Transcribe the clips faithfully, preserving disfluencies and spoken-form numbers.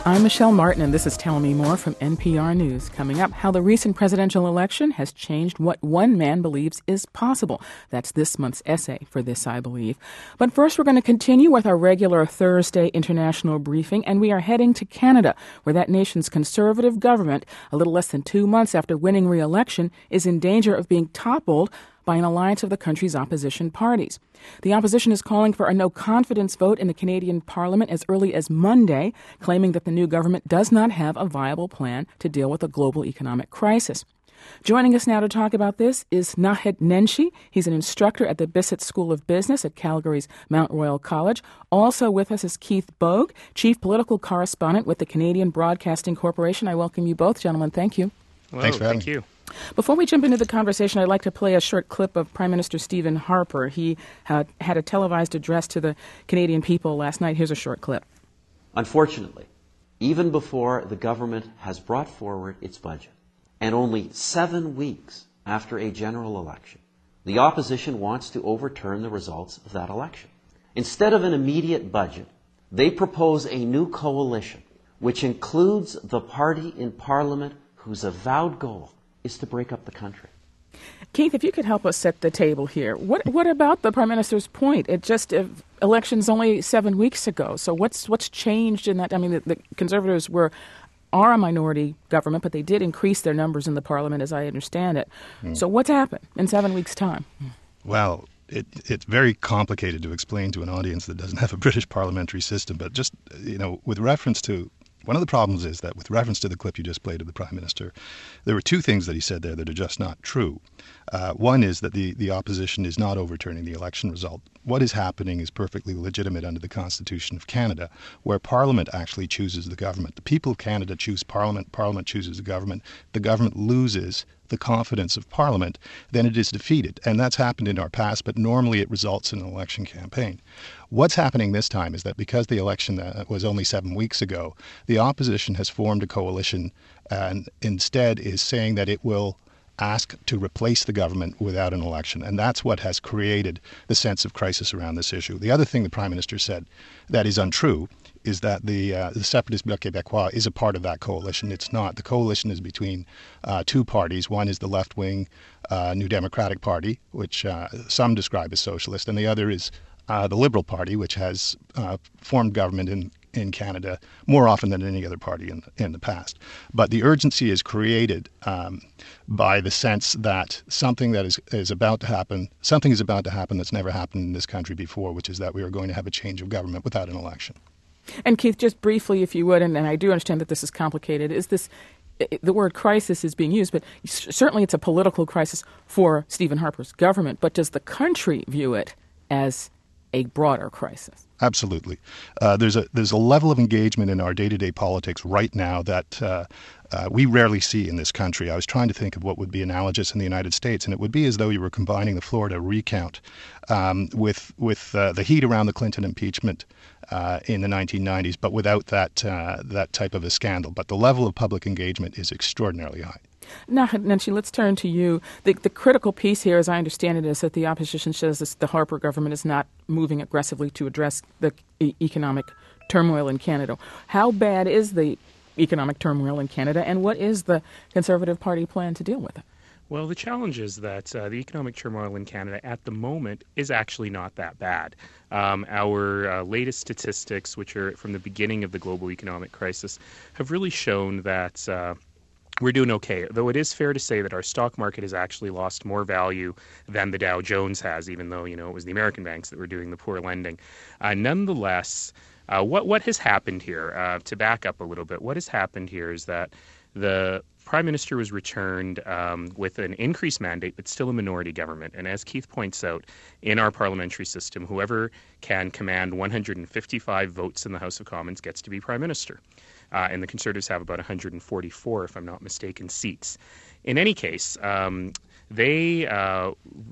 I'm Michelle Martin, and this is Tell Me More from N P R News. Coming up, how the recent presidential election has changed what one man believes is possible. That's this month's essay for This I Believe. But first, we're going to continue with our regular Thursday international briefing, and we are heading to Canada, where that nation's conservative government, a little less than two months after winning re-election, is in danger of being toppled by an alliance of the country's opposition parties. The opposition is calling for a no-confidence vote in the Canadian Parliament as early as Monday, claiming that the new government does not have a viable plan to deal with the global economic crisis. Joining us now to talk about this is Naheed Nenshi. He's an instructor at the Bissett School of Business at Calgary's Mount Royal College. Also with us is Keith Bogue, Chief Political Correspondent with the Canadian Broadcasting Corporation. I welcome you both, gentlemen. Thank you. Hello, Thanks for having thank you. Before we jump into the conversation, I'd like to play a short clip of Prime Minister Stephen Harper. He had, had a televised address to the Canadian people last night. Here's a short clip. Unfortunately, even before the government has brought forward its budget, and only seven weeks after a general election, the opposition wants to overturn the results of that election. Instead of an immediate budget, they propose a new coalition, which includes the party in Parliament whose avowed goal is to break up the country. Keith, if you could help us set the table here. What what about the Prime Minister's point? It just uh, elections only seven weeks ago. So what's what's changed in that? I mean, the, the Conservatives were are a minority government, but they did increase their numbers in the Parliament, as I understand it. Mm. So what's happened in seven weeks' time? Well, it, it's very complicated to explain to an audience that doesn't have a British parliamentary system. But just, you know, with reference to one of the problems is that with reference to the clip you just played of the Prime Minister, there were two things that he said there that are just not true. Uh, one is that the, the opposition is not overturning the election result. What is happening is perfectly legitimate under the Constitution of Canada, where Parliament actually chooses the government. The people of Canada choose Parliament, Parliament chooses the government. The government loses the confidence of Parliament, then it is defeated. And that's happened in our past, but normally it results in an election campaign. What's happening this time is that because the election uh, was only seven weeks ago, the opposition has formed a coalition and instead is saying that it will ask to replace the government without an election. And that's what has created the sense of crisis around this issue. The other thing the Prime Minister said that is untrue is that the, uh, the Separatist Bloc Québécois is a part of that coalition. It's not. The coalition is between uh, two parties. One is the left-wing uh, New Democratic Party, which uh, some describe as socialist, and the other is uh, the Liberal Party, which has uh, formed government in in Canada more often than any other party in, in the past. But the urgency is created um, by the sense that something that is, is about to happen, something is about to happen that's never happened in this country before, which is that we are going to have a change of government without an election. And Keith, just briefly, if you would, and, and I do understand that this is complicated, is this, the word crisis is being used, but certainly it's a political crisis for Stephen Harper's government, but does the country view it as a broader crisis? Absolutely. Uh, there's a there's a level of engagement in our day-to-day politics right now that uh, uh, we rarely see in this country. I was trying to think of what would be analogous in the United States, and it would be as though you were combining the Florida recount um, with with uh, the heat around the Clinton impeachment uh, in the nineteen nineties, but without that uh, that type of a scandal. But the level of public engagement is extraordinarily high. Now, Nenshi, let's turn to you. The, the critical piece here, as I understand it, is that the opposition says this, the Harper government is not moving aggressively to address the e- economic turmoil in Canada. How bad is the economic turmoil in Canada, and what is the Conservative Party plan to deal with it? Well, the challenge is that uh, the economic turmoil in Canada at the moment is actually not that bad. Um, our uh, latest statistics, which are from the beginning of the global economic crisis, have really shown that uh, we're doing okay, though it is fair to say that our stock market has actually lost more value than the Dow Jones has, even though, you know, it was the American banks that were doing the poor lending. Uh, nonetheless, uh, what what has happened here, uh, to back up a little bit, what has happened here is that the Prime Minister was returned um, with an increased mandate, but still a minority government. And as Keith points out, in our parliamentary system, whoever can command one hundred fifty-five votes in the House of Commons gets to be Prime Minister. Uh, and the Conservatives have about one hundred forty-four, if I'm not mistaken, seats. In any case, um, they uh,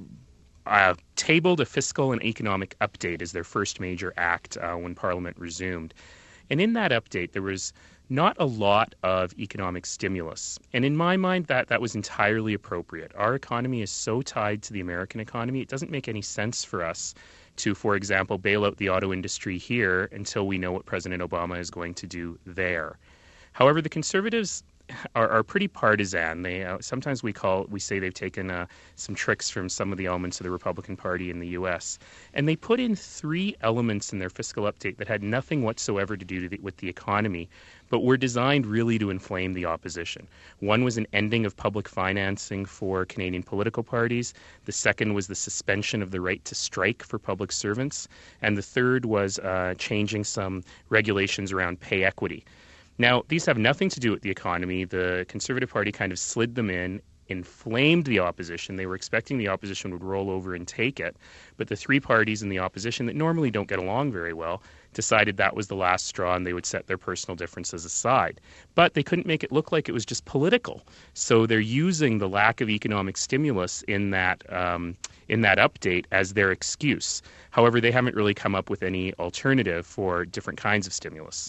uh, tabled a fiscal and economic update as their first major act uh, when Parliament resumed. And in that update, there was not a lot of economic stimulus. And in my mind, that, that was entirely appropriate. Our economy is so tied to the American economy, it doesn't make any sense for us to, for example, bail out the auto industry here until we know what President Obama is going to do there. However, the Conservatives are, are pretty partisan. They uh, sometimes we call we say they've taken uh, some tricks from some of the elements of the Republican Party in the U S, and they put in three elements in their fiscal update that had nothing whatsoever to do to the, with the economy, but were designed really to inflame the opposition. One was an ending of public financing for Canadian political parties. The second was the suspension of the right to strike for public servants, and the third was uh, changing some regulations around pay equity. Now, these have nothing to do with the economy. The Conservative Party kind of slid them in, inflamed the opposition. They were expecting the opposition would roll over and take it. But the three parties in the opposition that normally don't get along very well decided that was the last straw and they would set their personal differences aside. But they couldn't make it look like it was just political. So they're using the lack of economic stimulus in that um, in that update as their excuse. However, they haven't really come up with any alternative for different kinds of stimulus.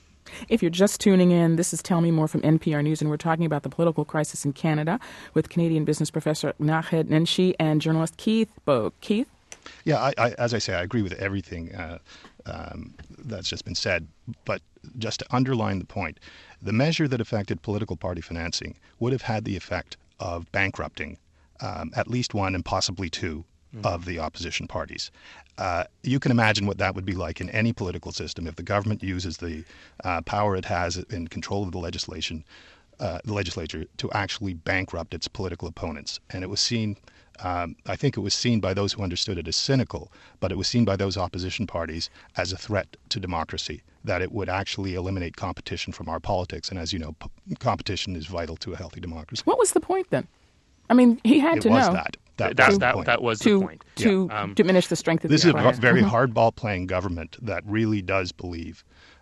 If you're just tuning in, this is Tell Me More from N P R News, and we're talking about the political crisis in Canada with Canadian business professor Naheed Nenshi and journalist Keith Boag. Keith? Yeah, I, I, as I say, I agree with everything uh, um, that's just been said. But just to underline the point, the measure that affected political party financing would have had the effect of bankrupting um, at least one and possibly two mm-hmm. of the opposition parties. Uh, you can imagine what that would be like in any political system if the government uses the uh, power it has in control of the legislation, uh, the legislature, to actually bankrupt its political opponents. And it was seen, um, I think it was seen by those who understood it as cynical, but it was seen by those opposition parties as a threat to democracy, that it would actually eliminate competition from our politics. And as you know, p- competition is vital to a healthy democracy. What was the point then? I mean, he had it to was know. That. That, that, was that, the point. that was to, the point. To yeah. um, diminish the strength of this the This is a very hardball playing government that really does believe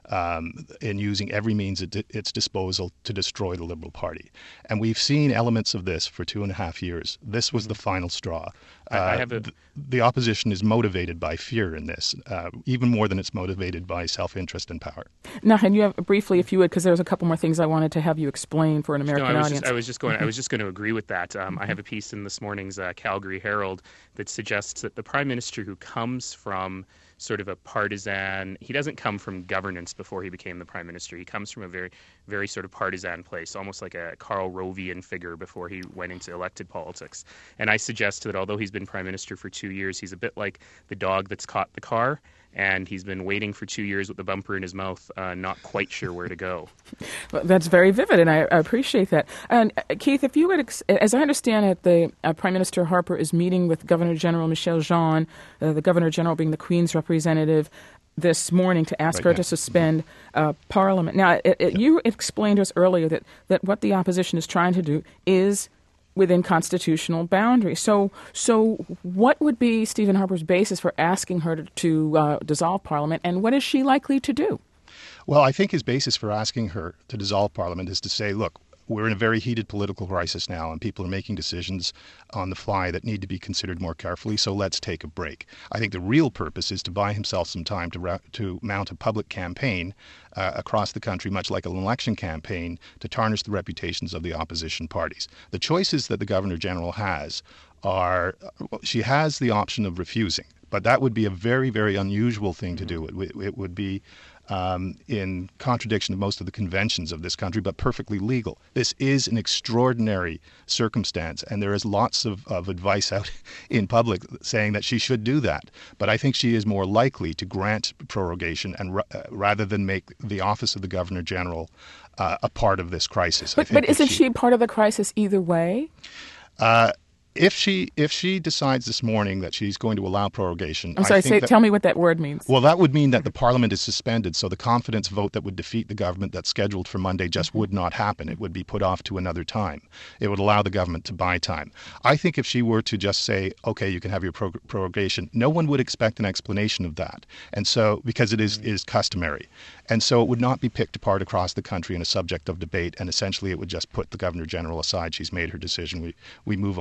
um, in using every means at di- its disposal to destroy the Liberal Party. And we've seen elements of this for two and a half years. This was mm-hmm. the final straw. Uh, I, I have a... the, the opposition is motivated by fear in this, uh, even more than it's motivated by self-interest and power. Naheed, you have briefly, if you would, because there was a couple more things I wanted to have you explain for an American no, I was audience. Just, I was just going. I was just going to agree with that. Um, I have a piece in this morning's uh, Calgary Herald that suggests that the Prime Minister, who comes from sort of a partisan, he doesn't come from governance before he became the Prime Minister. He comes from a very, very sort of partisan place, almost like a Karl Rovian figure before he went into elected politics. And I suggest that although he's been Prime Minister for two years, he's a bit like the dog that's caught the car. And he's been waiting for two years with the bumper in his mouth, uh, not quite sure where to go. Well, that's very vivid, and I, I appreciate that. And uh, Keith, if you would, ex- as I understand it, the uh, Prime Minister Harper is meeting with Governor General Michelle Jean, uh, the Governor General being the Queen's representative, this morning to ask right her now. to suspend uh, Parliament. Now, it, it, yeah. you explained to us earlier that, that what the opposition is trying to do is within constitutional boundaries. So, so what would be Stephen Harper's basis for asking her to, to uh, dissolve Parliament, and what is she likely to do? Well, I think his basis for asking her to dissolve Parliament is to say, look, we're in a very heated political crisis now, and people are making decisions on the fly that need to be considered more carefully, so let's take a break. I think the real purpose is to buy himself some time to ra- to mount a public campaign uh, across the country, much like an election campaign, to tarnish the reputations of the opposition parties. The choices that the Governor-General has are, well, she has the option of refusing, but that would be a very, very unusual thing to do. It, w- it would be Um, in contradiction of most of the conventions of this country, but perfectly legal. This is an extraordinary circumstance, and there is lots of, of advice out in public saying that she should do that. But I think she is more likely to grant prorogation and uh, rather than make the office of the Governor General uh, a part of this crisis. But, but isn't she, she part of the crisis either way? Uh, If she if she decides this morning that she's going to allow prorogation, I'm sorry. I think say, that, tell me what that word means. Well, that would mean that the Parliament is suspended, so the confidence vote that would defeat the government that's scheduled for Monday just would not happen. It would be put off to another time. It would allow the government to buy time. I think if she were to just say, "Okay, you can have your pro- prorogation," no one would expect an explanation of that, and so because it is is customary, and so it would not be picked apart across the country in a subject of debate, and essentially it would just put the Governor General aside. She's made her decision. We we move on and see what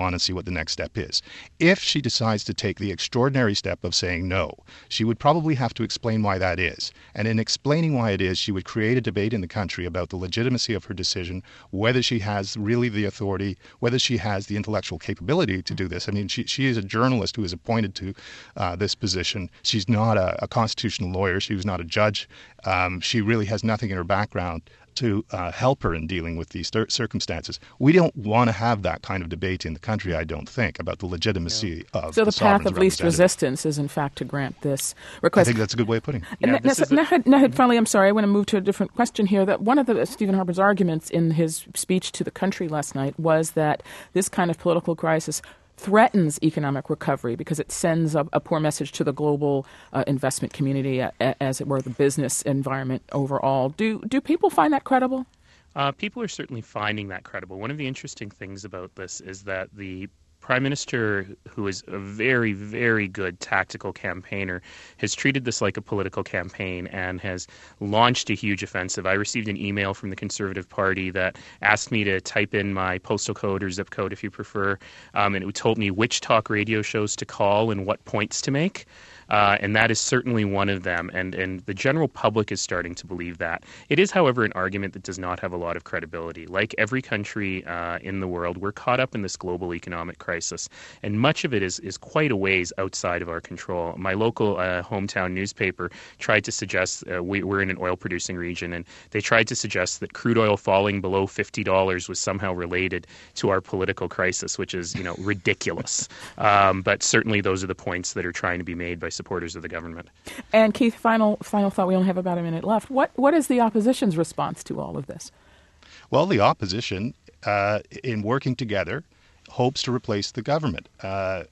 what the next step is. If she decides to take the extraordinary step of saying no, she would probably have to explain why that is. And in explaining why it is, she would create a debate in the country about the legitimacy of her decision, whether she has really the authority, whether she has the intellectual capability to do this. I mean, she, she is a journalist who is appointed to uh, this position. She's not a, a constitutional lawyer. She was not a judge. Um, she really has nothing in her background to uh, help her in dealing with these cir- circumstances. We don't want to have that kind of debate in the country, I don't think, about the legitimacy yeah. of so the the path of least resistance is, in fact, to grant this request. I think that's a good way of putting it. Yeah, Naheed, Naheed, finally, I'm sorry, I want to move to a different question here. That one of the Stephen Harper's arguments in his speech to the country last night was that this kind of political crisis threatens economic recovery because it sends a, a poor message to the global uh, investment community, uh, as it were, the business environment overall. Do do people find that credible? Uh, people are certainly finding that credible. One of the interesting things about this is that the Prime Minister, who is a very, very good tactical campaigner, has treated this like a political campaign and has launched a huge offensive. I received an email from the Conservative Party that asked me to type in my postal code or zip code, if you prefer, um, and it told me which talk radio shows to call and what points to make. Uh, and that is certainly one of them, and, and the general public is starting to believe that. It is, however, an argument that does not have a lot of credibility. Like every country uh, in the world, we're caught up in this global economic crisis, and much of it is, is quite a ways outside of our control. My local uh, hometown newspaper tried to suggest, uh, we, we're in an oil-producing region, and they tried to suggest that crude oil falling below fifty dollars was somehow related to our political crisis, which is, you know, ridiculous. Um, but certainly those are the points that are trying to be made by supporters of the government. And Keith, final final thought. We only have about a minute left. What what is the opposition's response to all of this? Well, the opposition, uh, in working together, hopes to replace the government. Uh,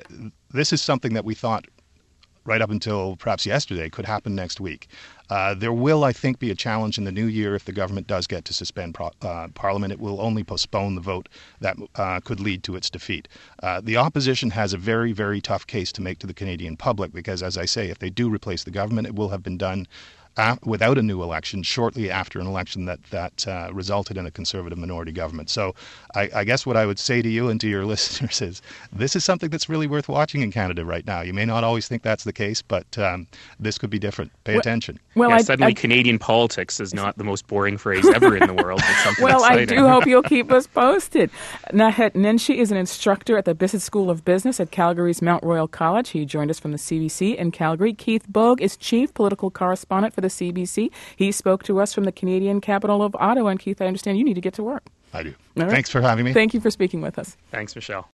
this is something that we thought right up until perhaps yesterday could happen next week. Uh, there will, I think, be a challenge in the new year if the government does get to suspend pro- uh, Parliament. It will only postpone the vote that uh, could lead to its defeat. Uh, the opposition has a very, very tough case to make to the Canadian public because, as I say, if they do replace the government, it will have been done Uh, without a new election, shortly after an election that that uh, resulted in a Conservative minority government. So I, I guess what I would say to you and to your listeners is this is something that's really worth watching in Canada right now. You may not always think that's the case, but um, this could be different. Pay well, attention. Well, yeah, I, suddenly I, Canadian politics is not the most boring phrase ever in the world. It's something well, exciting. I do hope you'll keep us posted. Naheed Nenshi is an instructor at the Bissett School of Business at Calgary's Mount Royal College. He joined us from the C B C in Calgary. Keith Bogue is chief political correspondent for the C B C. He spoke to us from the Canadian capital of Ottawa. And Keith, I understand you need to get to work. I do. Right. Thanks for having me. Thank you for speaking with us. Thanks, Michelle.